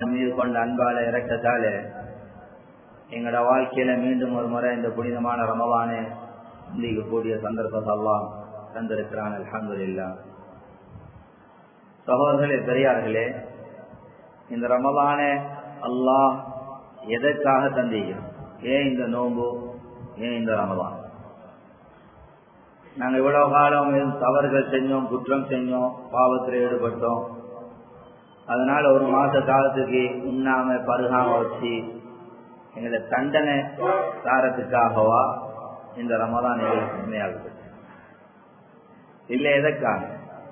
மீது கொண்ட அன்பால இறக்கத்தால எங்களோட வாழ்க்கையில மீண்டும் ஒரு முறை இந்த புனிதமான ரமலானை சந்திக்கக்கூடிய சந்தர்ப்பத்தை அல்லாஹ் தந்திருக்கிறான். அல்ஹம்துலில்லாஹ். சகோதரர்களே, பெரியார்களே, இந்த ரமலானை அல்லாஹ் எதற்காக தந்திருக்கிறான்? ஏன் இந்த நோன்பு, ஏன் இந்த ரமலான்? நாங்க இவ்வளவு காலம் தவறுகள் செஞ்சோம், குற்றம் செஞ்சோம், பாவத்தில் ஈடுபட்டோம். அதனால ஒரு மாச காலத்துக்கு உண்ணாம பருகாம வச்சு எங்களை தண்டனை தாரத்துக்காகவா இந்த ரமலான் எங்களுக்கு உண்மையாகுது? இல்ல எதற்காக?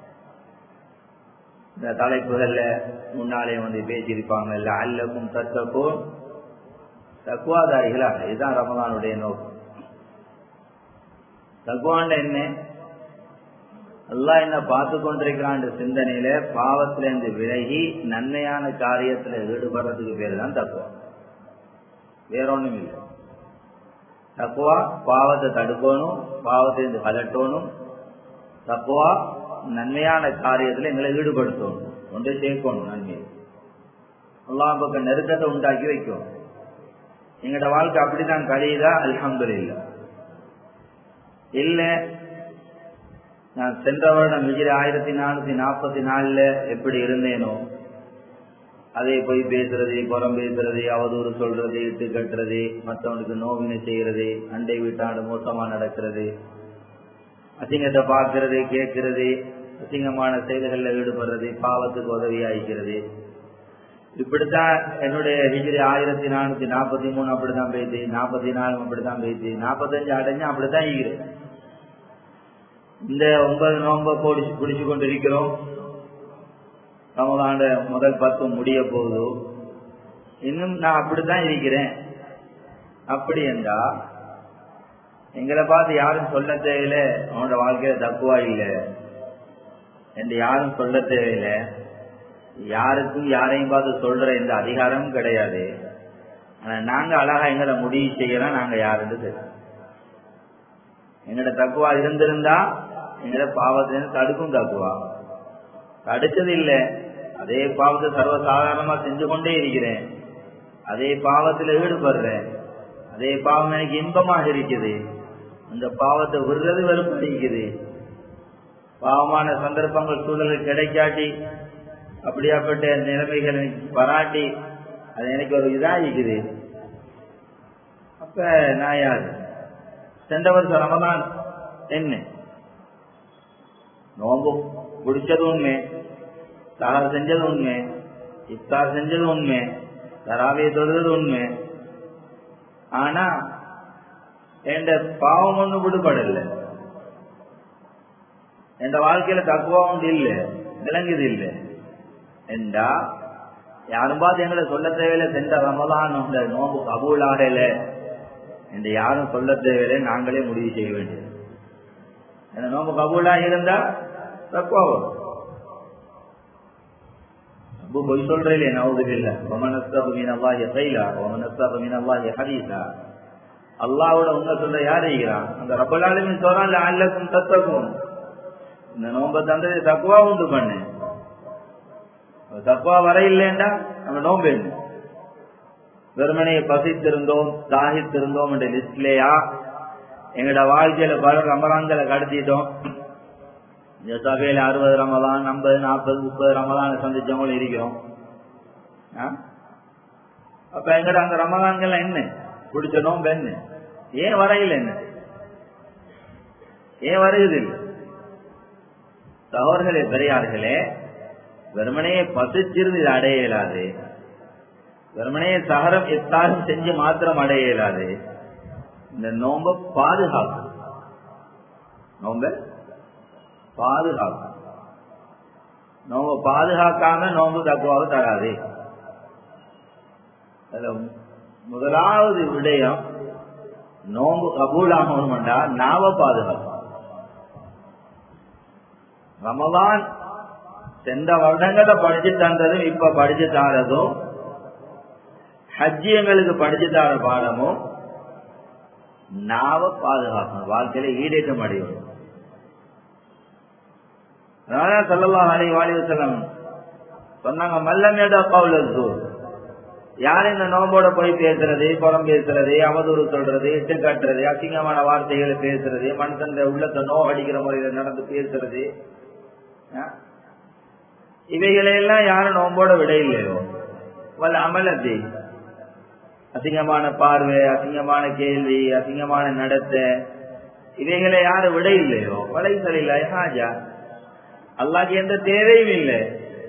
இந்த தலைப்புகள்ல முன்னாலே பேசியிருப்பாங்க, இல்ல அல்லக்கும் தத்தக்கும் தக்குவாதாரிகளாக. இதுதான் ரமலானுடைய நோக்கம். தக்குவாண்ட என்ன? அல்லாஹ் என்ன பார்த்து கொண்டிருக்கிறான் சிந்தனையில பாவத்திலிருந்து விலகி நன்மையான காரியத்துல ஈடுபடுறதுக்கு பேரு தான் தக்குவா. வேற ஒண்ணும் இல்லை. தக்குவா பாவத்தை தடுக்கணும், பாவத்திலிருந்து கலட்டணும். தக்குவா நன்மையான காரியத்துல எங்களை ஈடுபடுத்தணும், ஒன்றை சேர்க்கணும். நன்மை அல்லாஹ் பக்கம் நெருக்கத்தை உண்டாக்கி வைக்கும். எங்களோட வாழ்க்கை அப்படித்தான் கழியுதா? அல்ஹம்துலில்லாஹ். இல்ல நான் சென்ற வருடம் ஹிஜ்ரி 1444 எப்படி இருந்தேனோ அதே போய் பேசுறது, புறம் பேசுறது, அவதூறு சொல்றது, இட்டு கட்டுறது, மற்றவனுக்கு நோவினை செய்யறது, அண்டை வீட்டாண்டு மோசமா நடக்கிறது, அசிங்கத்தை பார்க்கறது, கேட்கறது, அசிங்கமான செயல்களில் ஈடுபடுறது, பாவத்துக்கு உதவி ஆயிக்கிறது. இப்படித்தான் என்னுடைய ஹிஜ்ரி 1443 அப்படித்தான் போயிட்டு, 44 அப்படித்தான் போயிட்டு, 45 அடைஞ்சு அப்படித்தான் ஈகிறேன். இந்த 9 நோன்பை பிடிச்சு கொண்டிருக்கிறோம். ரமலான் முதல் 10 முடிய போகுது. இன்னும் நான் அப்படித்தான் இருக்கிறேன். அப்படி என்றா எங்களை பார்த்து யாரும் சொல்ல தேவையில்லை அவனோட வாழ்க்கையில தக்குவா இல்லை என்று யாரும் சொல்ல தேவையில்லை. யாருக்கும் யாரையும் பார்த்து சொல்ற இந்த அதிகாரமும் கிடையாது. ஆனா நாங்க அழகா எங்களை முடிவு செய்யலாம் நாங்க யாருன்னு தெரியும். எங்கட தக்குவா இருந்திருந்தா எங்கட பாவத்திலிருந்து தடுக்கும். தக்குவா தடுச்சது இல்லை. அதே பாவத்தை சர்வசாதாரணமா செஞ்சு கொண்டே இருக்கிறேன். அதே பாவத்தில் ஈடுபடுறேன். அதே பாவம் எனக்கு இன்பமாக இருக்குது. அந்த பாவத்தை விடுறது வெறுப்பு இருக்குது. பாவமான சந்தர்ப்பங்கள் சூழலுக்கு கிடைக்காட்டி அப்படியாப்பட்ட நிலைமைகள் பராட்டி அது எனக்கு ஒரு இதாகிக்குது. அப்ப நான் யாரு? சென்ற வருஷம் ரமலான் என்ன நோம்பு பிடிச்சது உண்மை, சஹர் செஞ்சது உண்மை, இஃப்தார் செஞ்சது உண்மை, தராவிய தொழுது உண்மை. ஆனா என்ற பாவம் ஒண்ணு விடுபடல. என்ற வாழ்க்கையில தக்குவா ஒன்று இல்லை, விளங்குது இல்லை என்றா யாரும் பார்த்து எங்களை சொல்ல தேவையில்லை சென்ற ரமலான் நோம்பு கபூல் ஆகல என்று யாரும் சொல்ல தேவையில்லை. நாங்களே முடிவு செய்ய வேண்டியது. அந்த நோம்பு கபூலாக இருந்தா தக்குவா வரும். பொய் சொல்றே இல்லையே, நவுதுபில்லா. வமனஸ்தபு மினல்லாஹி கைலா வமனஸ்தபு மினல்லாஹி ஹதீஸா. அல்லாஹ்வோட உண்மை சொல்ற யார் இருக்கிறான்? அந்த ரப்பல் ஆலமீன் சொல்றான், லஅல்லக்கும் தத்தகும். இந்த நோம்பை தந்தது தக்குவா உண்டு பண்ணு. தக்குவா வர இல்லைண்டா நம்ம நோம்பு என்ன? வெறுமனையை பசித்திருந்தோம், தாகித்திருந்தோம் என்ற லிஸ்ட்லயா எங்களோட வாழ்க்கையில பல ரமலான்களை கடத்திட்டோம். இந்த சபையில 60 ரமலான், 50, 40, 30 ரமலான் சந்திச்சவங்களும் இருக்கிறோம். அப்ப எங்கட அந்த ரமலான்கள் என்ன பிடிச்ச நோம்பு என்ன? ஏன் வரையில் என்ன? ஏன் வருகிறது இல்லை? சகோதரர்களே, பெரியார்களே, வெறுமனையை பசிச்சிருந்து இது அடைய இயலாது. வெறுமனையை சஹரம் இஃப்தாரும் செஞ்சு மாத்திரம் அடைய இயலாது. இந்த நோம்ப பாதுகாக்கும். நோம்ப பாதுகாக்கும். நோம்ப பாதுகாக்காம நோம்பு தக்குவாக தராது. முதலாவது விடயம் நோம்பு கபூலாகணும்டா நாவ பாதுகாக்கும். ரமலான் சென்ற வருடங்களை படிச்சு தந்ததும் இப்ப படிச்சு தாரதும், ஹஜ்ஜி எங்களுக்கு படிச்சு தார பாடமும் நாவ பாதுகாக்கணும். வாழ்க்கையில ஈடேற்றம் அடையும். அதனால ஸல்லல்லாஹு அலைஹி வஸல்லம் சொன்னாங்க, மல்லம் யதா கௌல ஸூர் யார் இந்த நோம்போட போய் பேசுறது, புறம் பேசுறது, அவதூறு சொல்றது, இட்டு காட்டுறது, அசிங்கமான வார்த்தைகளை பேசுறது, மனுஷன் உள்ளத்தை நோவடிக்கிற முறையில நடந்து பேசுறது, இவைகளையெல்லாம் யாரும் நோம்போட விட இல்லையோ. வல்ல அமலத்தை அசிங்கமான பார்வை, அசிங்கமான கேள்வி, அசிங்கமான நடத்த, இவைகளை யாரும் விட இல்லையோ. வலை சலில்லை ஹாஜா, அல்லாஹ்க்கு எந்த தேவையும் இல்லை.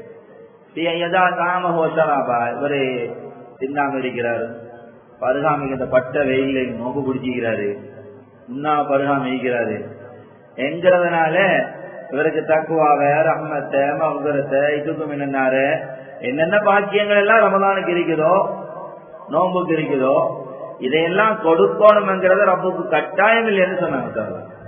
இவரு தின்னாம இருக்கிறாரு, பருகாமிக்கு இந்த பட்ட வெயில நோம்பு பிடிச்சிக்கிறாரு, உண்ணா பருகாம இருக்கிறாரு என்கிறதுனால இவருக்கு தக்குவாவ, ரஹ்மத்தை, மஃபிரத்தை, இதுக்கும் என்னென்ன பாக்கியங்கள் எல்லாம் ரமலானுக்கு இருக்குதோ, நோம்புக்கு இருக்குதோ, இதையெல்லாம் கொடுக்கணும்ங்கிறத ரப்புக்கு கட்டாயம் இல்லைன்னு சொன்னாங்க.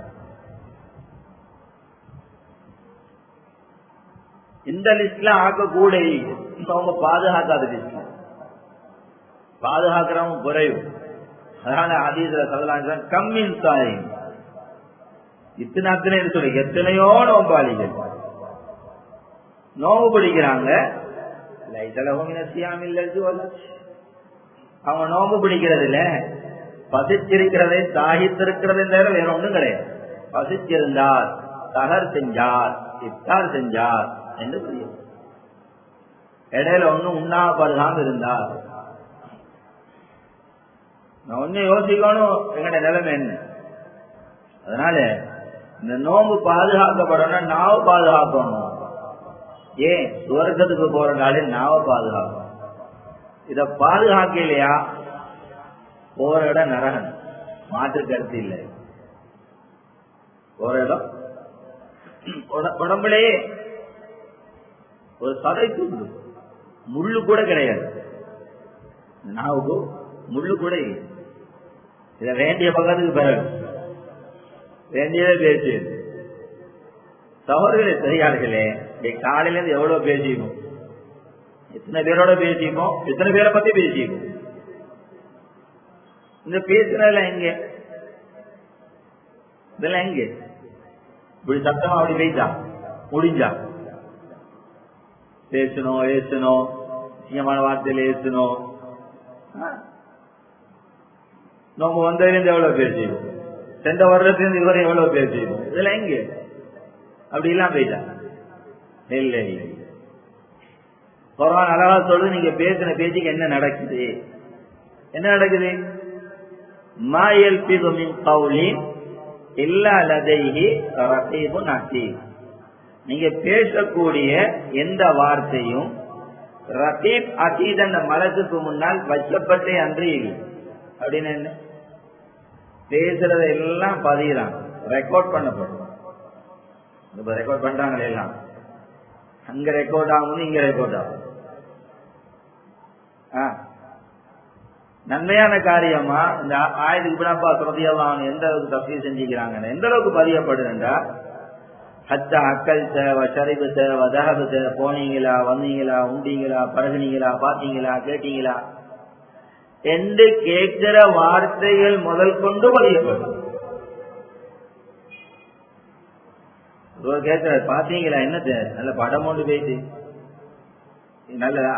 இந்த லிஸ்ட்ல ஆக்கக்கூட அவங்க பாதுகாக்காத லிஸ்ட்ல பாதுகாக்கிறவங்க குறைவு. அதனால ஹதீஸ்ல சொல்லலாம், கம்மின் தாய் இத்தனை சொல்லி எத்தனையோ நோம்பாளிகள் நோம்பு பிடிக்கிறாங்க. அவங்க நோம்பு பிடிக்கிறதுல பசிச்சிருக்கிறதை தாகித்திருக்கிறதை தவிர வேற ஒன்றும் கிடையாது. பசிச்சிருந்தார், சஹர் செஞ்சார், இஃப்தார் செஞ்சார் என்று புரியும். இடையில ஒன்னும் உண்ணாபருகாம இருந்தார். நான் ஒன்னு யோசிக்கணும், எங்கட நிலைமை என்ன. அதனால இந்த நோம்பு பாதுகாக்கப்படணும், நாவ பாதுகாக்கணும். ஏன் சுவர்க்கத்துக்கு போறனாலே நாவ பாதுகாக்கணும். இத பாதுகாக்கலையா போற இடம் நரகன், மாற்று கருத்து இல்லை. போற இடம் உடம்புலே ஒரு சதை துண்டு, முள்ளு கூட கிடையாது. நாவுக்கு முள்ளு கூட இல்லை. இத வேண்டிய பக்கத்துக்கு பிறகு வேண்டியதே பேசி சகோதரர்களே, சரியார்களே, காலையில இருந்து எவ்வளவு பேசிக்கும், எத்தனை பேரோட பேசிப்போம், எத்தனை பேரை பத்தி பேசிப்போம். இந்த பேசுறதுல எங்க இதெல்லாம் எங்க இப்படி சத்தமா அப்படி பேசா முடிஞ்சா பேசணும், ஏசணும், முக்கியமான வார்த்தையில ஏசணும். நம்ம வந்ததுலேருந்து எவ்வளவு பேசிடும், சென்ற வருடத்திலிருந்து இதுவரை எவ்வளவு பேசிடும், இதெல்லாம் எங்க அப்படி எல்லாம் போயிட்டா இல்லை இல்லை. குர்ஆன் அழகா சொல்லுது, நீங்க பேசின பேச்சுக்கு என்ன நடக்குது, என்ன நடக்குது. மா யல்ஃபிது மின் கௌலின் இல்லா லதைஹி ரகீபுன் அதீத். நீங்க பேசக்கூடிய எந்த வார்த்தையும் ரகீப் அதீத் என்ற மலக்குக்கு முன்னால் வச்சப்பட்டே அன்றி இல்லை. அப்படின்னு என்ன, பேசுறத எல்லாம் பதிகிறாங்க, ரெக்கார்ட் பண்ணப்படும். இப்ப ரெக்கார்ட் பண்றாங்களே எல்லாம், அங்க ரெக்கார்ட் ஆகும், இங்க ரெக்கார்ட் ஆகும். நன்மையான காரியமா இந்த ஆயத்துக்கு பின்னாப்பா சொல்றதையெல்லாம் எந்த அளவுக்கு தப்பி செஞ்சுக்கிறாங்க, எந்த அளவுக்கு பதியப்படுதுண்டா, ஹத்தா அக்கல்த சரிபுத்த வதகபுத்த, போனீங்களா, வந்தீங்களா, உண்டீங்களா, பழகுனீங்களா, பாத்தீங்களா, கேட்டீங்களா என்று கேட்கிற வார்த்தைகள் முதல் கொண்டு பதியப்படும். கேட்கிற பாத்தீங்களா, என்னது நல்ல படம் கொண்டு போயிட்டு நல்லதா,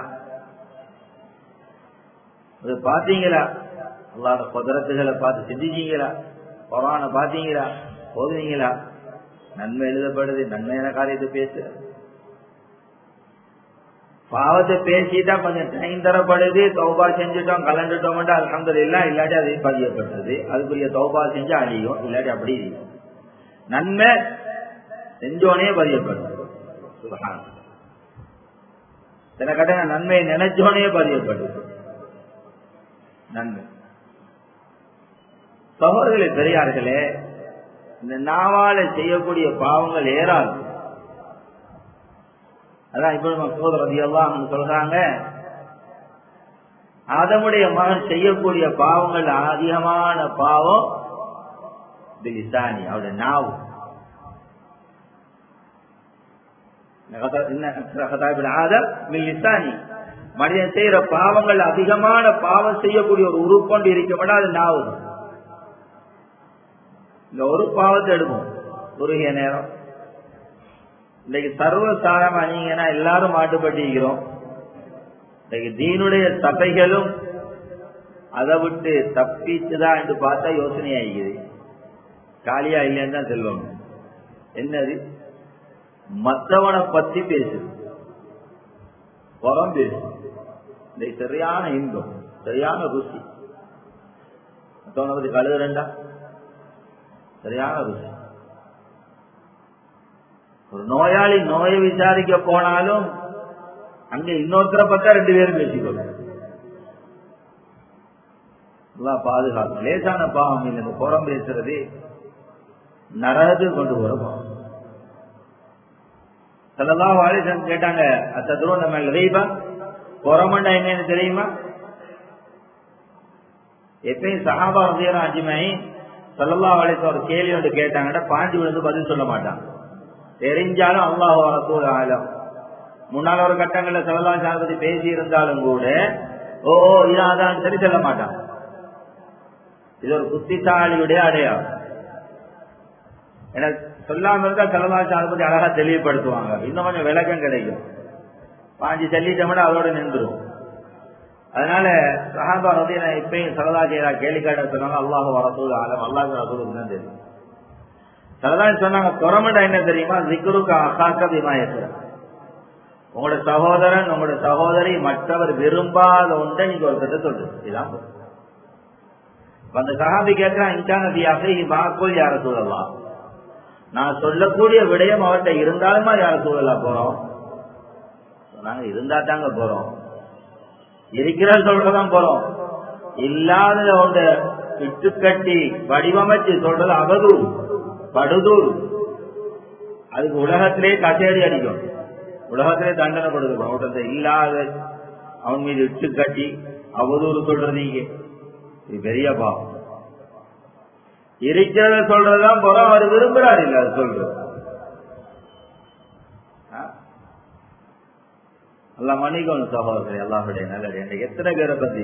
பாத்தீங்களா, அல்லாஹ் குதிரத்துகளை பார்த்து செஞ்சீங்களா, குர்ஆனை பாத்தீங்களா, போதுவீங்களா, நன்மை எழுதப்படுது, நன்மையான காரியத்தை பேசு. பாவத்தை பேசிட்டா கொஞ்சம் டைம் தரப்படுது, தௌபா செஞ்சுட்டோம் கலந்துட்டோம் அல்ஹம்துலில்லாஹ், இல்லாட்டி அது பதியப்பட்டது, அதுக்குரிய தௌபா செஞ்சு அழியும், இல்லாட்டி அப்படி நன்மை செஞ்சோனே பதியப்பட்டது. சுப்ஹான், சில கட்ட நன்மையை நினைச்சோனே பதியப்பட்டது நன்மை. சகோதரர்களே, பெரியார்களே, இந்த நாவால செய்யக்கூடிய பாவங்கள் ஏறாது. அதான் இப்ப மஸ்ஊத் ரலியல்லாஹு அன்ஹு சொல்றாங்க, ஆதமுடைய மகன் செய்யக்கூடிய பாவங்கள் அதிகமான பாவம் பிலிசானி, அவருடைய நாவு. மனிதன் செய்யற பாவங்கள் அதிகமான பாவம் செய்யக்கூடிய ஒரு உறுப்பொண்டு இருக்க அது நாவு. இந்த ஒரு பாவத்தை எடுப்போம் குறுகிய நேரம். இன்னைக்கு சர்வசாதாரணமா நீங்கன்னா எல்லாரும் மாட்டுப்பட்டிருக்கிறோம், தீனுடைய சபைகளும் அதை விட்டு தப்பிச்சுதான் என்று பார்த்தா யோசனை ஆகிக்குது. காலியா இல்லைன்னு தான் சொல்லுவாங்க. என்னது? மற்றவனை பத்தி பேசுது, புறம் பேசு. இந்த சரியான இன்பம், சரியான ருசி. மற்றவனை பத்தி கழுதுறா சரியான ருசி. ஒரு நோயாளி நோயை விசாரிக்க போனாலும் அங்க இன்னொருத்தரை பார்த்தா 2 பேரும் பேசிக்கொள்ளும். பாதுகாப்பு. லேசான பாவம் இல்லை. புறம் பேசுறது நரகத்துக்கு கொண்டு போறோம். ஸல்லல்லாஹு அலைஹி வஸல்லம் கேட்டாங்க, அத்ததுரூன மல் கீபா, புறமண்டா என்னன்னு தெரியுமா? எப்பயும் சஹாபா ரலியல்லாஹு அஜ்மஈன் ஸல்லல்லாஹு அலைஹி வஸல்லம் ஒரு கேள்வி ஒன்று கேட்டாங்கன்னா பாஞ்சு விழுந்து பதில் சொல்ல மாட்டாங்க. தெரிஞ்சாலும் அல்லாஹ் வ ரசூல் ஆலம். முன்னால ஒரு கட்டங்கள்ல ஸல்லல்லாஹு அலைஹி வஸல்லம் பேசி இருந்தாலும் கூட ஓ இதான் சரி சொல்ல மாட்டாங்க. இது ஒரு புத்திசாலியுடைய அடையாளம். எனக்கு சொல்லாம இருந்தா ஸல்லல்லாஹு அலைஹி வஸல்லம் பத்தி அழகா தெளிவுபடுத்துவாங்க. இன்னும் கொஞ்சம் விளக்கம் கிடைக்கும். பாஞ்சு சொல்லிட்டோம்னா அதோட நின்றுடும். அதனால சஹாபா ரலியல்லாஹு இப்பயும் ஸல்லல்லாஹு அலைஹி வஸல்லம் கேள்வி கேட்ட சொன்னாங்க, அல்லாஹ் வ ரசூல் ஆலம், அல்லாஹ் ரசூலுக்கு தான் தெரியும். ஸல்லல்லாஹு சொன்னாங்க, புறமண்டா என்ன தெரியுமா? ஸிக்ருக அஹாக பிமா யக்ரஹ். உங்களோட சகோதரன் உங்களோட சகோதரி மற்றவர் விரும்பாத ஒன்றை நீங்க ஒருத்தர் சொல்றது. இதான் அந்த சஹாபி கேட்கிறான், இன்கான ஃபீ அஹீஹி மாக்குல் யா ரசூலல்லாஹ். நான் சொல்லக்கூடிய விடயம் அவர்கிட்ட இருந்தாலுமா யா ரசூலல்லாஹ் போறோம்? சொன்னாங்க, இருந்தா தாங்க போறோம். இருக்கிற சொல்றதான் போறோம். இல்லாத ஒன்று இட்டுக்கட்டி வடிவமைச்சு சொல்றது அவதூறு, படுதூர். அதுக்கு உலகத்திலே கச்சேரி அடிக்கும், உலகத்திலே தண்டனை கொடுக்கணும். இல்லாத அவன் மீது இட்டு கட்டி அவதூறு சொல்றதீங்க, இது பெரிய பாவம். இருக்கிறத சொல்றதுதான் போறோம். அவர் விரும்புறாரு இல்ல அது சொல்றது. எல்லாம் மன்னிக்கணும் சகோதரர், எல்லாருடைய நல்லது. எனக்கு எத்தனை பேரை பத்தி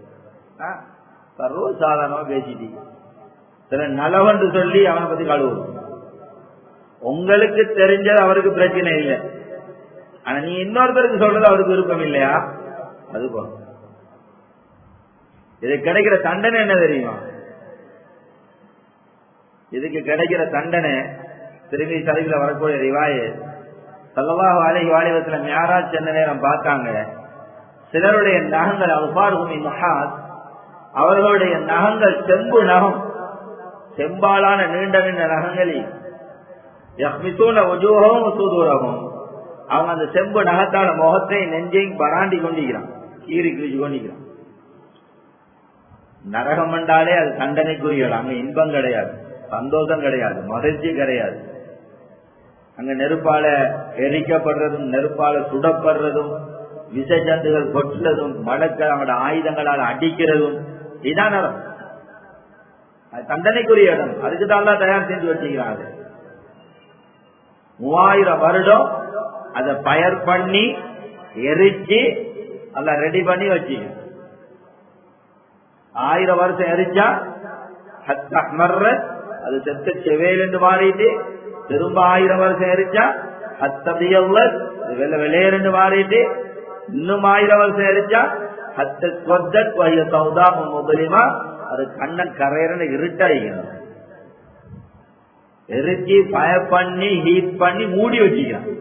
சர்வ சாதாரணமா பேசிட்டீங்க. சில நலவன்று சொல்லி அவனை பத்தி கழுவும். உங்களுக்கு தெரிஞ்சது அவருக்கு பிரச்சனை இல்லை, ஆனா நீ இன்னொருத்தருக்கு சொல்றது அவருக்கு விருப்பம் இல்லையா? அது போல இதுக்கு கிடைக்கிற தண்டனை என்ன தெரியுமா? இதுக்கு கிடைக்கிற தண்டனை திரும்பி சரிவில் வரக்கூடிய ரிவாயே ஸல்லல்லாஹு அலைஹி வஸல்லம் மிஅராஜ் சென்ற நேரம் பார்த்தாங்க. சிலருடைய நகங்கள் அல்ஃபாருஹும் மின் நஹாஸ், அவர்களுடைய நகங்கள் செம்பு நகம், செம்பாலான நீண்ட நீண்ட நகங்களில் யஹ்மிசூன வஜூஹஹும் வஸுதூரஹும், அவங்க அந்த செம்பு நகத்தால முகத்தை நெஞ்சையும் பராண்டி கொண்டிருக்கிறான், கீறி கிழிச்சு கொண்டிருக்கிறான். நரகம் என்றாலே அது தண்டனைக்குரியது. அங்க இன்பம் கிடையாது, சந்தோஷம் கிடையாது, மகிழ்ச்சி கிடையாது. அங்க நெருப்பால எரிக்கப்படுறதும் நெருப்பால சுடப்படுறதும் விஷ ஜந்துகள் கொட்டுறதும் மடக்க அவங்களோட ஆயுதங்களால் அடிக்கிறதும் இதான் நரம். அது தண்டனைக்குரிய இடம். அதுக்குதான் எல்லாம் தயார் செஞ்சு வச்சுக்கிறாங்க. 3000 வருடம் அதை பயர் பண்ணி எரிச்சு எல்லாம் ரெடி பண்ணி வச்சுக்க. 1000 வருஷம் எரிச்சா அது செத்த செவேல் என்று மாறிட்டு, திரும்ப 1000 வருஷம் எரிச்சா வெள்ள வெள்ளையர் மாறிட்டு, இன்னும் 1000 வருஷம் எரிச்சா முதலியமா அது கண்ணன் கரையறன்னு இருட்டாயிக்கணும். எரிச்சு ஃபயர் பண்ணி ஹீட் பண்ணி மூடி வச்சுக்கிறான்.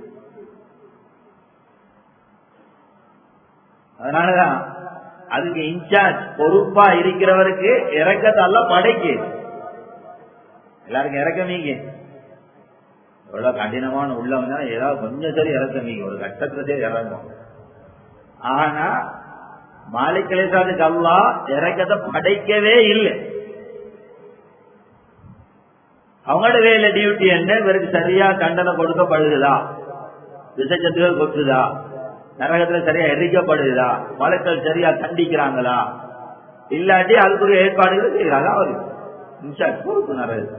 அதனாலதான் அதுக்கு இன்சார்ஜ் பொறுப்பா இருக்கிறவருக்கு இறக்கத்தால படைக்கு எல்லாருக்கும் இறக்கமீங்க. எவ்வளவு கடினமான உள்ளவங்க ஏதாவது கொஞ்சம் சரி இறக்கமீங்க, ஒரு கட்டத்துல சரி இறங்கும். ஆனா மாலிக் அலைஹிஸ்ஸலாத்துக்கு அல்லாஹ் இறக்கத்தை படைக்கவே இல்லை. அவங்களோட வேலை டியூட்டி என்ன? இவருக்கு சரியா தண்டனை கொடுக்கப்படுதா, விசேஷத்துகள் கொட்டுதா, நரகத்துல சரியா எரிக்கப்படுதா, மலக்கள் சரியா கண்டிக்கிறாங்களா, இல்லாட்டி அதுக்குரிய ஏற்பாடுகள் செய்யறாங்க. அவரு இன்சார்ஜ் பொறுப்பு நரகம்.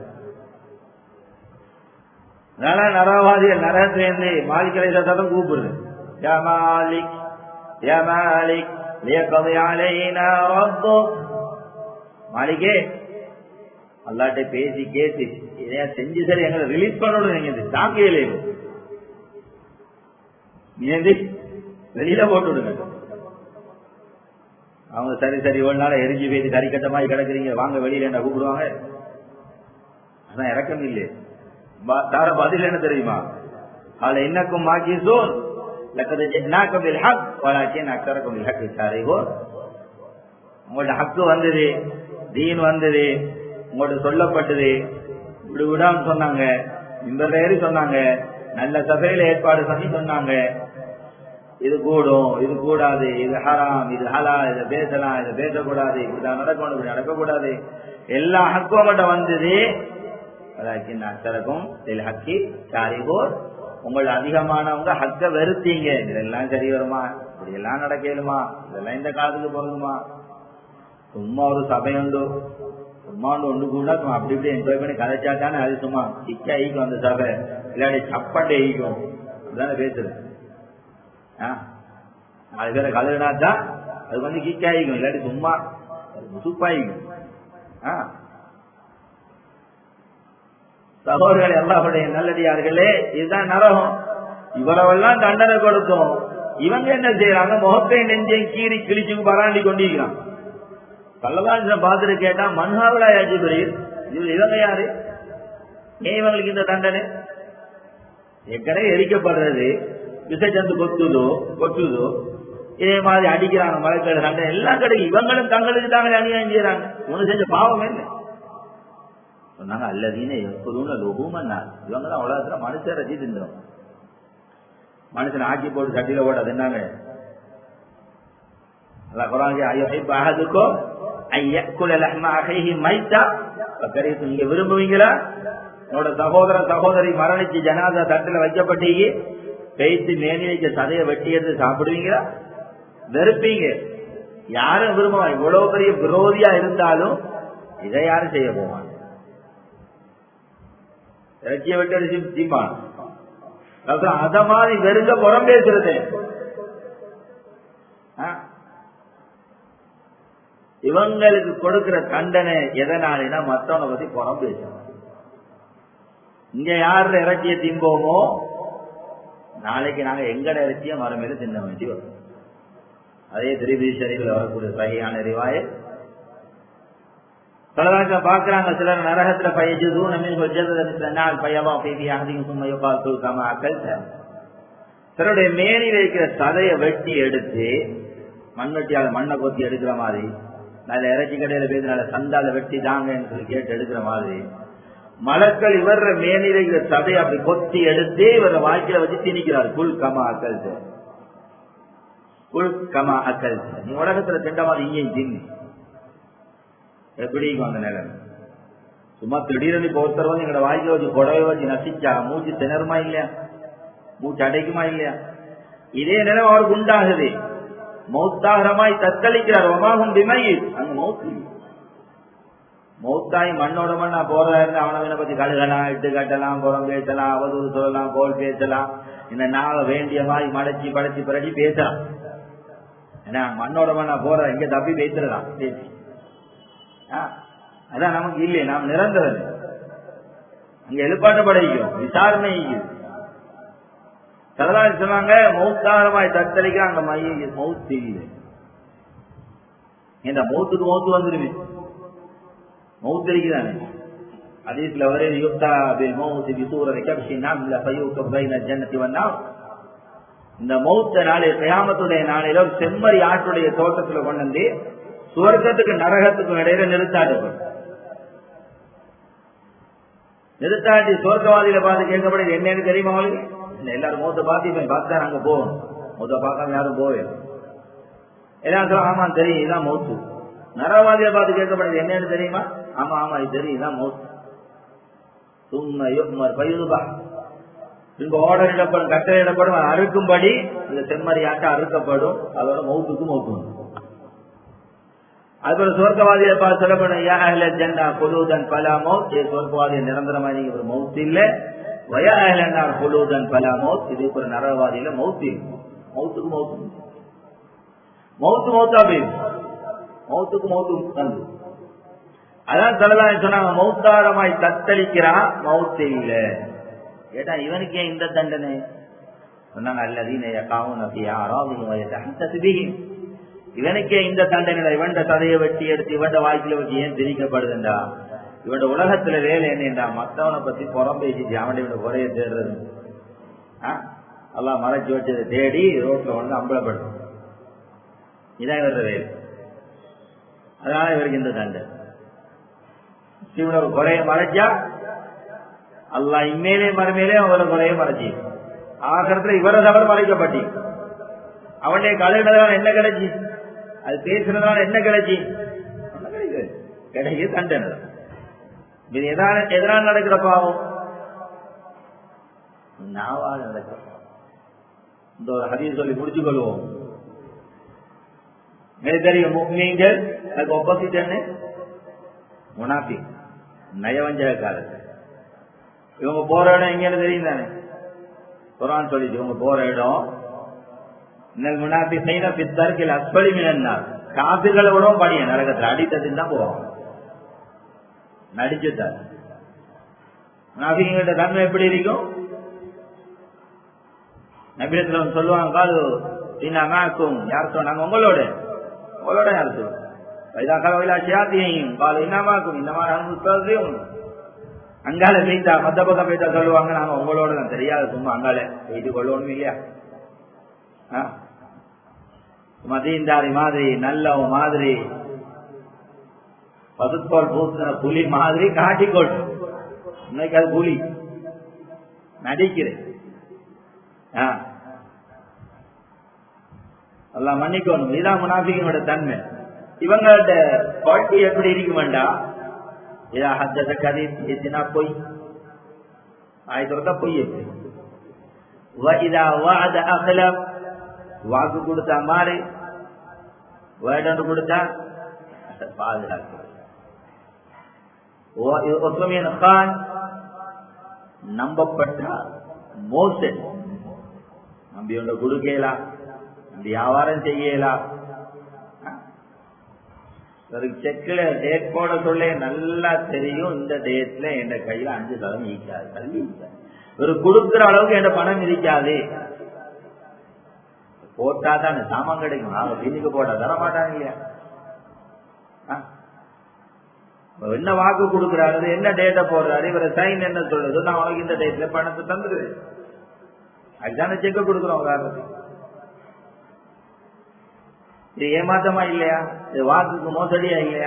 அதனால நரகவாதிகள் நரகத்திலேருந்து மாலிக் அலைஹிஸ்ஸலாம் கூப்பிடுது, யா மாலிக் யா மாலிக் லியக்தி அலைனா ரப்புக். மாலிகே, அல்லாஹ்ட்ட பேசி கேட்டு இதையா செஞ்சு சரி எங்களை ரிலீஸ் பண்ணணும். நீங்க தாக்கையிலே நீ வெளியில போட்டு விடுங்க. அவங்க சரி சரி ஒரு நாள் எரிஞ்சு போயிட்டு கறிக்கட்டமாய் கிடக்குறீங்க, வாங்க வெளியில என்ன கூப்பிடுவாங்க. அதான் இறக்கம் இல்லை. தார பதில் என்ன தெரியுமா? அதுல இன்னக்கும் மாக்கிசூன் லக்கத் ஜினாக்கும் பில் ஹக் வலாக்கின் அக்ஸரக்கும் பில் ஹக் காரிகூன். உங்களோட ஹக்கு வந்தது, தீன் வந்தது, உங்களோட சொல்லப்பட்டது, இப்படி விடாம சொன்னாங்க, இந்த பேரு சொன்னாங்க, நல்ல சபையில ஏற்பாடு பண்ணி சொன்னாங்க, இது கூடும், இது கூடாது, இது ஹராம், இது ஹலா, இதை பேசலாம், இதை பேசக்கூடாது, இப்படிதான் நடக்கணும், இப்படி நடக்கக்கூடாது, எல்லா ஹக்கும் மட்டும் வந்தது. வலாக்கின் அக்ஸரக்கும் பில் ஹக்கி காரிகூன். உங்கள அதிகமானவங்க ஹக்க வெறுத்தீங்க. இதெல்லாம் சரி வருமா, இப்படி எல்லாம் நடக்கலுமா, இதெல்லாம் இந்த காலத்துக்கு பொருந்துமா? சும்மா ஒரு சபை உண்டு, சும்மா ஒன்று கூட அப்படி இப்படி என்ஜாய் பண்ணி கதைச்சாட்டானே அது சும்மா கிக்க ஈக்கும் அந்த சபை, இல்லாட்டி சப்பாட்டை ஈக்கும், அப்படிதானே பேசுறேன். 4 பேரை கழுவினாதான் அது வந்து கிக்க ஆயிக்கும், இல்லாட்டி சும்மா முசுப்பாயிக்கும். சகோதரர்கள் எல்லாருடைய நல்லடியார்களே, இதுதான் நரகம். இவ்வளவெல்லாம் தண்டனை கொடுக்கும். இவங்க என்ன செய்யறாங்க? முகத்தை நெஞ்சையும் கீறி கிழிச்சு பராண்டி கொண்டிருக்கிறான். பல்லவாசம் பார்த்துட்டு கேட்டா மன்ஹாவலா யாஜிபுரீர், இவங்க யாரு? ஏன் இவங்களுக்கு இந்த தண்டனை? ஏற்கனவே எரிக்கப்படுறது, விசைச்சந்து கொட்டுதோ இதே மாதிரி அடிக்கிறாங்க, மலைக்கடை தண்டனை எல்லாம் கிடைக்கும். இவங்களும் தங்களுக்கு தாங்களே அநியாயம் செய்யறாங்க. ஒண்ணு செஞ்ச பாவம் என்ன சொன்னாங்க? அல்லதீனே எப்போதும் லோகூமன்னா, இவங்க தான் உலகத்துல மனுஷன் ரசி தின்றோம். மனுஷன் ஆக்கி போட்டு சட்டியில போட்டு அது என்னங்க நீங்க விரும்புவீங்களா? உன்னோட சகோதர சகோதரி மரணிச்சு ஜனாதா தட்டுல வைக்கப்பட்டீங்க, பேய்த்து மேனி வைக்க சதையை வெட்டி எடுத்து சாப்பிடுவீங்களா? வெறுப்பீங்க. யாரும் விரும்புவாங்க. இவ்வளவு பெரிய விரோதியா இருந்தாலும் இதை யாரும் செய்ய போவாங்க? இறக்கிய வெட்டி தீமான் அத மாதிரி வெறுங்க புறம் பேசுறது. இவங்களுக்கு கொடுக்கிற தண்டனை எதனாலனா மத்தவங்க பத்தி புறம் பேசுவாங்க. இங்க யாரு இறக்கிய திம்போமோ நாளைக்கு நாங்க எங்கட இறக்கிய மரமேல தின்ன வேண்டி வரும். அதே திருப்பதி ஷரீஃப்ல வரக்கூடிய சஹீஹான ரிவாயத். பலவாக்க பாக்குறாங்க சிலர் நரகத்துல பையஜூன மின் வஜ்ஜதனால் பையவா பீபி அஹதின் சும்ம யுகால் துல் கமா அகல்த. சிலருடைய மேனில் இருக்கிற சதையை வெட்டி எடுத்து மண்வெட்டியால மண்ணை கொத்தி எடுக்கிற மாதிரி, நல்ல இறைச்சி கடையில போய் நல்ல சந்தால வெட்டி தாங்கன்னு சொல்லி கேட்டு எடுக்கிற மாதிரி, மலக்கள் இவர மேனில் இருக்கிற சதையை அப்படி கொத்தி எடுத்து இவர வாழ்க்கையில வச்சு திணிக்கிறார். குல் கமா அகல்த, குல் கமா அகல்த. நீ உலகத்துல திண்ட மாதிரி இங்கேயும் தின்னு. எப்படி அந்த நிலைமை? சும்மா திடீர்னு ஒருத்தர் வந்து எங்களோட வாழ்க்கையில வச்சு புடவை வச்சு நசிச்சா மூச்சு திணறுமா இல்லையா? மூச்சு அடைக்குமா இல்லையா? இதே நிலைமை அவருக்கு உண்டாகுது. மௌத்தாகரமாய் தத்தளிக்கிறார். ஒமாகும் பிமையில் அங்க மௌத்து மௌத்தாய் மண்ணோட மண்ணா போறதா இருந்து அவனவனை பத்தி கழுகலாம், இட்டு கட்டலாம், புறம் பேசலாம், அவதூறு சொல்லலாம், கோல் பேசலாம், இந்த நாவ வேண்டிய மாதிரி மடைச்சி படைச்சி பிறடி பேசலாம். ஏன்னா மண்ணோட மண்ணா போற இங்க தப்பி பேசுறதான் பேசி. அதான் நமக்கு இல்லையே, நாம் நிரந்தரம். அங்க எழுப்பாட்டப்படைக்கும் விசாரணை சரதாரி சொன்னாங்க. மௌத்தாரமாய் தத்தளிக்க அங்க மைய மௌத்து இல்லை. இந்த மௌத்துக்கு மௌத்து வந்துருமே, மௌத்து இருக்குதானே. ஹதீஸ்ல வரை யுக்தா பில் மௌத் பி சூரத்தி கப்ஷின் நம்ல ஃபயூக பைன ஜன்னதி வன் நார். இந்த மௌத்த நாளை கியாமத்துடைய நாளையில ஒரு செம்மறி ஆட்டுடைய தோட்டத்துல கொண்டு வந்து சுவர்க்கத்துக்கு நரகத்துக்கும் இடையில நிறுத்தாட்டப்படும். நிறுத்தாட்டி சொர்க்கவாதியில பார்த்து கேட்கப்படுது என்னன்னு தெரியுமா அவளுக்கு? எல்லாரும் மௌத்த பார்த்தா நாங்க போகணும், மௌத்த பார்க்காம யாரும் போவே. எல்லாம் சொல்ல ஆமா தெரியும் இதான் மௌத்து. நரகவாதியில பார்த்து கேட்கப்படுது என்னன்னு தெரியுமா? ஆமா ஆமா இது தெரியும் இதான் மௌத்து. சும்மா யுக்மர் பயுதுபா, பின்பு ஆர்டர் இடப்படும், கட்டளையிடப்படும், அறுக்கும்படி இந்த செம்மறி ஆட்டை அறுக்கப்படும். அதோட மௌத்துக்கு மௌத்து. அதுபோல சொர்க்கவாதியை பார்த்து சொல்லப்படும் யா அஹ்ல ஜன்னா குலூதன் பலா மௌத். சொர்க்கவாதிய நிரந்தரமா நீங்க ஒரு மௌத் இல்ல. வயா அஹ்ல நார் குலூதன் பலா மௌத். இது ஒரு நரகவாதியில மௌத் இல்லை. மௌத்துக்கு மௌத்து மௌத்து மௌத்தா போய் மௌத்துக்கு மௌத்து வந்து. அதான் சொல்லலாம் சொன்னாங்க மௌத்தாரமாய் தத்தளிக்கிறான், மௌத்து இல்ல. கேட்டா இவனுக்கு ஏன் இந்த தண்டனை சொன்னாங்க? அல்லதீன யகாவுன ஃபீ ஆராதிஹிம் வ யதஹத்தஸு பிஹிம். இவனுக்கே இந்த தண்டனை, இவன் சதையை வெட்டி எடுத்து இவன் வாய்க்குல வச்சு ஏன் திரிக்கப்படுதுண்டா, இவன் உலகத்துல வேலை என்னண்டா மத்தவனை பத்தி புறம் பேசிட்டு அவன் இவனை குறைய தேடுறது. எல்லாம் மறைச்சு வச்சதை தேடி ரோட்ல வந்து அம்பலப்படும். இதான் இவர வேலை. அதனால இவருக்கு இந்த தண்டனை. இவனோட குறைய மறைச்சா அல்லாஹ் இம்மேலே மறுமையிலே அவரோட குறைய மறைச்சி ஆகிறதுல இவரை தவறு மறைக்கப்பட்டி. அவனுடைய கலையினதால என்ன கிடைச்சி, அது பேசுறதுனால என்ன கிடைச்சி, கிடைக்க தண்டனை. இது எதனால நடக்கிற பாவம், நாவால் நடக்கிற பாவம். இந்த ஒரு ஹதீஸ் சொல்லி முடிச்சு கொள்வோம். தெரியும் முஃமின்கள் அதுக்கு ஆப்போசிட் என்ன, முனாஃபிக், நயவஞ்சகக்காரர்கள். இவங்க போற இடம் எங்கன்னு தெரியும் தானே, குர்ஆன் சொல்லிச்சு இவங்க போற இடம் முனாஃபிகீன ஃபி தர்கில் அஸ்ஃபலி மினன் நார், காபிர்களை விடவும் படிய நரகத்துல அடித்ததுன்னு தான் போவாங்க. நடிச்சுட்டார். முனாஃபிகீன்கிட்ட தன்மை எப்படி இருக்கும், நபியத்துல சொல்லுவாங்க காலு இன்னாக்கும், யார் சொன்னாங்க உங்களோட யார் சொல்லுவாங்க, வைதாக்கா சியாத்தியையும் காலு இன்னாமாக்கும் இன்னமா சொல்றியும். அங்கால போயிட்டா மத்த பக்கம் போயிட்டா சொல்லுவாங்க நாங்க உங்களோட தான், தெரியாது சும்மா அங்கால போயிட்டு கொள்ளணும் இல்லையா. மதீந்தாரி மாதிரி நல்ல மாதிரி பதுப்போல் பூசின புலி மாதிரி காட்டிக்கொள். இன்னைக்கு அது புலி நடிக்கிறேன். எல்லாம் மன்னிக்கணும். இதுதான் முனாஃபிகீனோட தன்மை. இவங்கள்ட்ட குவாலிட்டி எப்படி இருக்குமெண்டா, இதா ஹத்தத கதீஸ் பேசினா பொய், ஆயத்தொருக்கா பொய் எப்படி, இதா வஅத அக்லப், வாக்கு கொடுத்தா மாறி, வேர்டு கொடுத்தா பாதுகாக்க, நம்பப்பட்ட மோசடி, நம்பி ஒன்று கொடுக்கலாம், நம்பி வியாபாரம் செய்யலாம். ஒரு செக்ல டேட் போட சொல்ல நல்லா தெரியும், இந்த டேட்ல என் கையில 5% ஈக்காது, கல்வி ஈக்காது, ஒரு கொடுக்குற அளவுக்கு என் பணம் இருக்காது. போட்டா தான் சாமான் கிடைக்கும், அவங்க வீட்டுக்கு போட்டா தர மாட்டாங்க இல்லையா. என்ன வாக்கு கொடுக்குறாரு, என்ன டேட்டை போடுறாரு, இவரை சைன் என்ன சொல்றது, நான் உனக்கு இந்த டேட்ல பணத்தை தந்துடுவேன், அதுதானே செக்க கொடுக்குறோம். உதாரணத்துக்கு இது ஏமாத்தமா இல்லையா, இது வாக்குக்கு மோசடியா இல்லையா.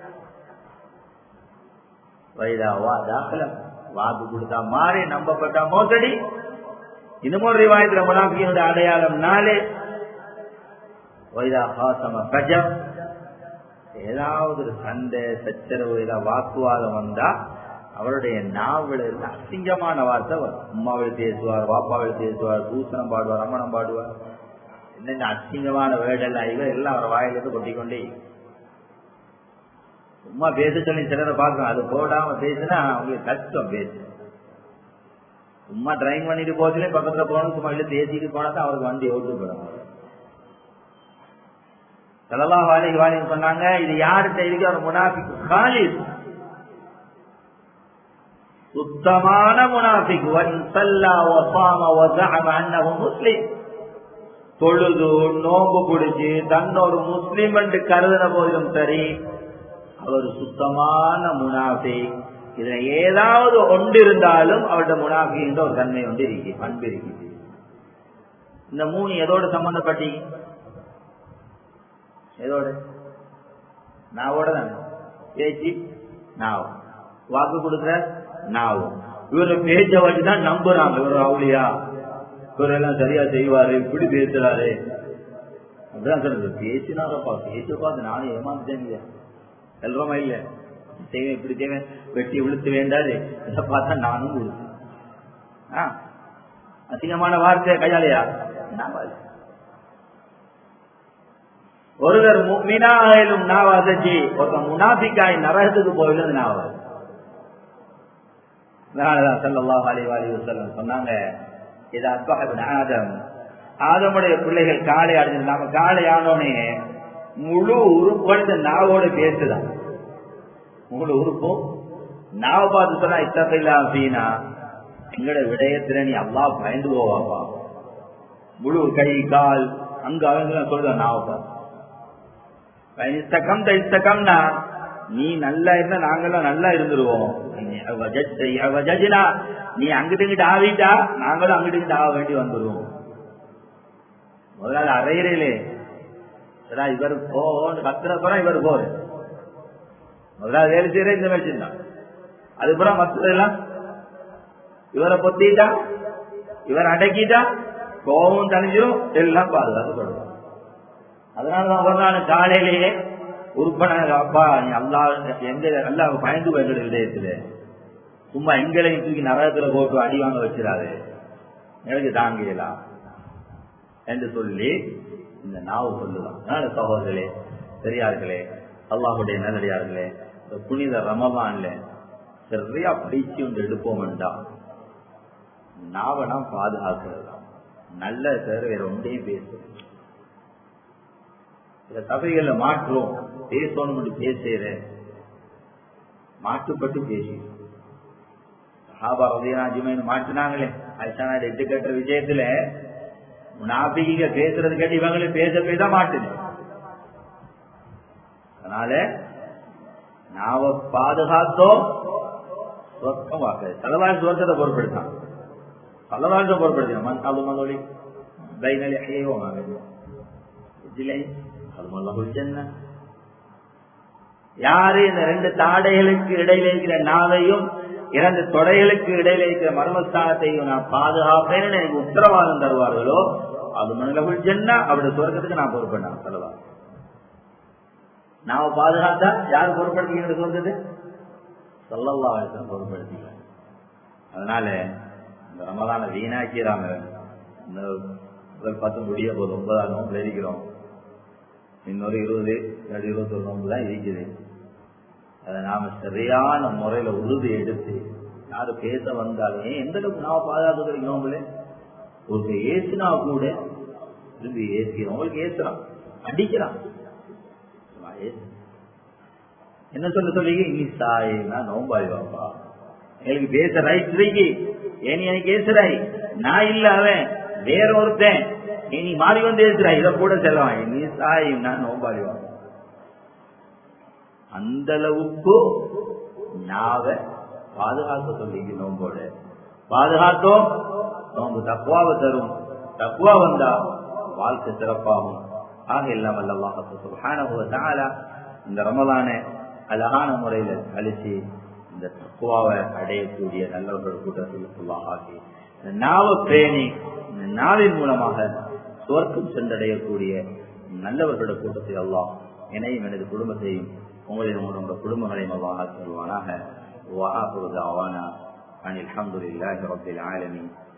வைதா வா தாக்கல, வாக்கு கொடுத்தா மாறி, நம்பப்பட்டா மோசடி. இன்னும் ரிவாயத்துல முனாஃபிகீனுடைய அடையாளம் 4, வைதா ஹாசம கஜம், ஏதாவது ஒரு சண்டை சச்சரவு ஏதாவது வாக்குவாதம் வந்தா அவருடைய நாவல இருந்து அசிங்கமான வார்த்தை வரும். அம்மாவில் பேசுவார், பாப்பாவில் பேசுவார், தூசணம் பாடுவார், அம்மனம் பாடுவார், என்னென்ன அசிங்கமான வேடெல்லாம் எல்லாம் அவர் வாயிலிருந்து கொட்டிக்கொண்டே. சும்மா பேச சொல்லி சிலரை பார்க்கணும், அது போடாம பேசுனா அவங்களுக்கு கஷ்டம் பேசு. சும்மா டிரைவ் பண்ணிட்டு போச்சுலே பக்கத்துல போகணும், சும்மா இல்லை பேசிட்டு போனா தான் அவருக்கு வண்டி ஓட்டு போடணும். ஸல்லல்லாஹு அலைஹி வஸல்லம் சொன்னாங்க, இது யார்கிட்ட இருக்கு, அவர் முனாஃபிக் காலிஸ், சுத்தமான முனாஃபிக். வன் ஸல்லா வஸாம வஸஅம அன்னஹு முஸ்லிம், தொழுது நோம்பு பிடிச்சு தன்னொரு முஸ்லிம் என்று கருதின போதிலும் சரி, அவர் சுத்தமான முனாஃபிக். இதுல ஏதாவது ஒன்று இருந்தாலும் அவருடைய முனாஃபிக் ஒரு தன்மை ஒன்று இருக்கு, பண்பு இருக்கு. இந்த 3 எதோடு சம்பந்தப்பட்டி, எதோட, நாவோட தானே. பேச்சு நாவ், வாக்கு கொடுக்குற நாவும். இவரு பேச்ச வச்சுதான் நம்புறாங்க, இவரு அவுளியா, இவரெல்லாம் சரியா செய்வாரு, இப்படி பேசுறாரு அப்படிதான் சொல்றது. பேசினாரப்பா, பேச்ச பார்த்து நானும் ஏமாந்துட்டேன் செல்வமா இல்ல, செய்வேன் இப்படி செய்வேன், வெட்டி விழுத்து வேண்டாது, இதை பார்த்தா நானும் விழுத்து. அசிங்கமான வார்த்தை கையாலையா, ஒருவர் முஃமினாயிலும் நாவாதச்சி, ஒருத்தன் முனாஃபிக்காய் நரகத்துக்கு போயிலும் நாவாது. அதனாலதான் ஸல்லல்லாஹு அலைஹி வஸல்லம் சொன்னாங்க, இது அஸ்பஹ இப்னு ஆதம், ஆதமுடைய பிள்ளைகள் காலை அடைஞ்சு, நாம காலை ஆனோடனே முழு உறுப்பு நாவோட பேசுதான், முழு உறுப்பும் நாவ பார்த்து சொன்னா இத்தகையில்லா அப்படின்னா எங்களோட விடயத்துல நீ அல்லாஹ் பயந்து போவாப்பா. முழு கை கால் அங்க அவங்க சொல்ற நாவ பார்த்து இஸ்தகம்னா நீ நல்லா இருந்தா நாங்கெல்லாம் நல்லா இருந்துருவோம். நீ அங்கிட்டு இங்கிட்டு ஆவிட்டா நாங்களும் அங்கிட்டு இங்கிட்டு ஆக வேண்டி வந்துருவோம். முதலாளி அறையிலே இவர் போன்னு கத்துறப்புறம் இவர் போரு முதலாளி வேலை செய்யற இந்த மேட்சின் தான். அதுக்கப்புறம் மற்றதெல்லாம் இவரை பொத்திட்டா இவர் அடக்கிட்டா கோபம் தனிஞ்சிரும், எல்லாம் பாதுகாக்கப்படுவோம். அதனாலதான் ஒரு நாள் காலையிலேயே உறுப்பின அப்பா நீ அல்லா எங்க அல்லா பயந்து எங்களுடைய விடயத்துல சும்மா எங்களையும் தூக்கி நரகத்துல போட்டு அடி வாங்க வச்சிடாது, எனக்கு தாங்கலாம் என்று சொல்லி இந்த நாவு சொல்லுதான். அதனால சகோதரர்களே, பெரியார்களே, அல்லாஹுடைய நல்லடியார்களே, புனித ரமலான்ல சரியா பயிற்சி ஒன்று எடுப்போம் என்றா நாவை நாம் பாதுகாக்கிறது தான். நல்ல சார் வேற ஒன்றையும் பேசும் சில சபைகள்ல மாற்றோம் பேசணும் பேசுற மாட்டுப்பட்டு பேசி மாற்றினாங்களே ஐஷா எட்டு கட்டுற விஷயத்துல முனாபிக பேசுறது கேட்டு இவங்களே பேசதான் மாட்டுது. அதனால நாவ பாதுகாத்தோம் சொர்க்கம் வாக்க தலவாழ் சுவர்க்கத்தை பொருட்படுத்தான் தலவாழ்ந்த பொருட்படுத்தின மண் அது மதொழி பைனலி அய்யோமாக யாரு இந்த ரெண்டு தாடைகளுக்கு இடையில இருக்கிற நாவையும் இரண்டு தொடைகளுக்கு இடையில இருக்கிற மர்மஸ்தானத்தையும் நான் பாதுகாப்பேன்னு எனக்கு உத்தரவாதம் தருவார்களோ அது மனலகுள் ஜென்னா அவருடைய சொர்க்கத்துக்கு நான் பொறுப்பேன். சொல்லவா நாம பாதுகாத்தா யார் பொறுப்படுத்திக்கிறது சொர்க்கத்து ஸல்லல்லாஹு அலைஹி வஸல்லம் பொறுப்படுத்திக்க. அதனால இந்த ரமலான வீணாக்கிறாங்க. இந்த 10 முடிய போது 9 நோம்புல இருக்கிறோம், இன்னொரு 20 21 நோம்பு தான் இருக்குது. அதை நாம சரியான முறையில உறுதி எடுத்து யாரு பேச வந்தாலுமே எந்த அளவுக்கு நாம பாதுகாத்து நோம்புல ஒரு ஏசுனா கூட இருந்து ஏசுகிறோம், உங்களுக்கு ஏசுறான் அடிக்கிறான் என்ன சொல்லி நீ சாயினா நோம்பாய் வாப்பா எங்களுக்கு பேச ரைட் இருக்கு ஏன் எனக்கு ஏசுறாய் நான் இல்ல அவன் வேற ஒருத்தன் நீ மாறி வந்து ஏசுறாய் இதை கூட செல்லவாய் நீ சாயினா நோம்பாய் வாப்பா. அந்த அளவுக்கு நாவ பாதுகாக்க சொல்லி நோம்போட பாதுகாத்தோம் நோம்பு தக்குவாவை தரும், தக்குவா வந்தா வாழ்க்கை சிறப்பாகும். ஆக இல்லாமல் அல்லாஹ் சுப்ஹானஹு வ தஆலா இந்த ரமலான அழகான முறையில அழிச்சு இந்த தக்குவாவை அடையக்கூடிய நல்லவர்கள் கூட்டத்தில் ஆகி இந்த நாவ பேணி இந்த நாவின் மூலமாக சுவர்க்கம் சென்றடையக்கூடிய நல்லவர்களோட கூட்டத்தில் அல்லாஹ் என்னையும் எனது குடும்பத்தையும் உங்களையும் உங்களோட குடும்பங்களையும் அல்லாஹ் சொல்வானாக. وآخر دعوانا أن الحمد لله رب العالمين.